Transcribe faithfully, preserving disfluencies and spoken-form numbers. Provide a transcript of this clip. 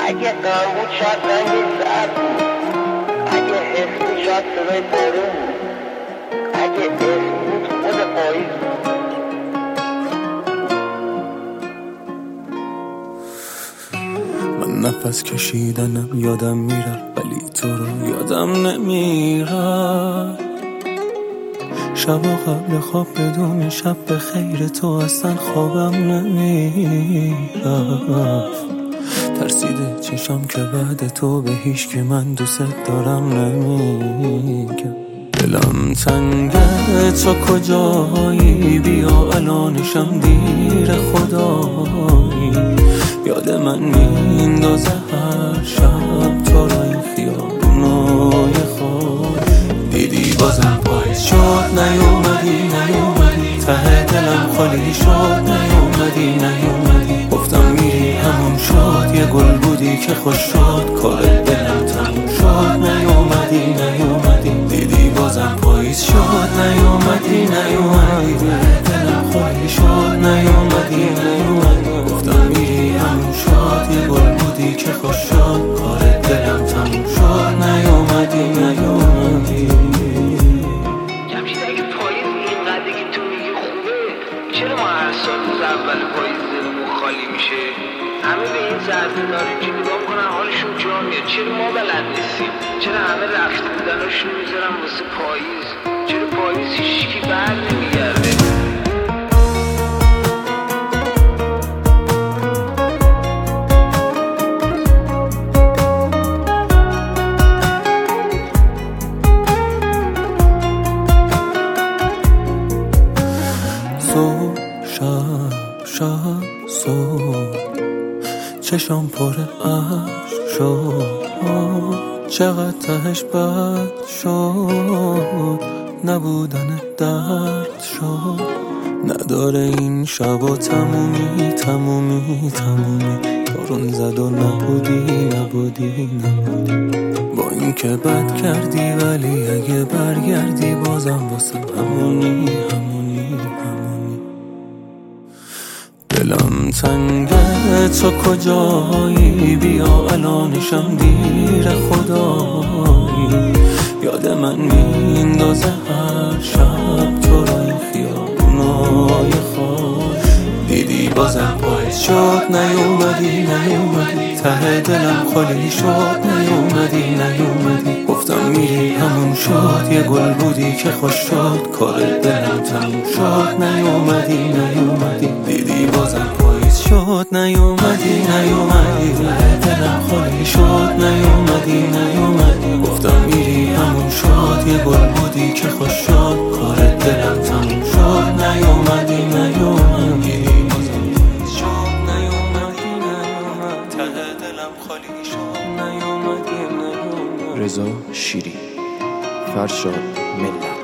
اگه غم بود شاید رنگ زرد بود، اگه حس بود شاید صدای بارون بود، اگه اسم بود خود پاییز بود. من نفس کشیدنم یادم میره ولی تو رو یادم نمیره. شبا قبل خواب بدون شب به خیر تو اصلا خوابم نمیره. ترسیده چشم که بعد تو به هیچ که من دوست دارم نمیگم. دلم تنگه تو کجایی، بیا الانشم دیر خدایی. یاد من میندازه هر شب تو را این خیابونای خوش. دیدی بازم پاییز شد نیومدی نیومدی، ته دلم خالی شد نیومدی نیومدی. گفتم میری همون شد، یه گل بودی که خوش شد، کار دلم تموم شد نیومدی نیومدی. دیدی بازم پاییز شد نیومدی نیومدی، دلم خالی شد نیومدی نیومدی. گفتم میری همون شد، یه گل بودی که خوش شد، کار دلم تموم شد نیومدی نیومدی. جمشید اگه پاییز اینقدر که تو میگی خوبه، چرا ما هر سال روز اول پاییز دلمون خالی میشه؟ همه به این زرده که نگاه کنن حالشون جا میاد، چرا ما بلد نیستیم؟ چرا همه رفته بودناشون میذارن واسه پاییز؟ چرا پاییز هیچکی بر نمیگرده؟ صبح شب شب صبح چشم پر عشق شد، چقدر تهش بد شد، نبودن درد شد. نداره این شبا تمومی تمومی تمومی، بارون زد و نبودی نبودی نبودی. با این که بد کردی ولی اگه برگردی بازم واسه همونی همونی همونی. دلم تنگه تو کجایی، بیا الانشم دیر خدایی. یاد من میندازه هر شب تو را این خیابونای خوش. دیدی بازم پاییز شد نیومدی نیومدی، ته دلم خالی شد نیومدی نیومدی. گفتم میری همون شد، یه گل بودی که خوش شد، کار دلم تموم شد نیومدی نیومدی. دیدی بازم پاییز شد نیومدی نیومدی، دلم خالی شد نیومدی نیومدی. گفتم میری همون شد، یه گل بودی که خوش شد، کار دلم تموم شد نیومدی نیومدی. رضا شیری، فرشاد ملت.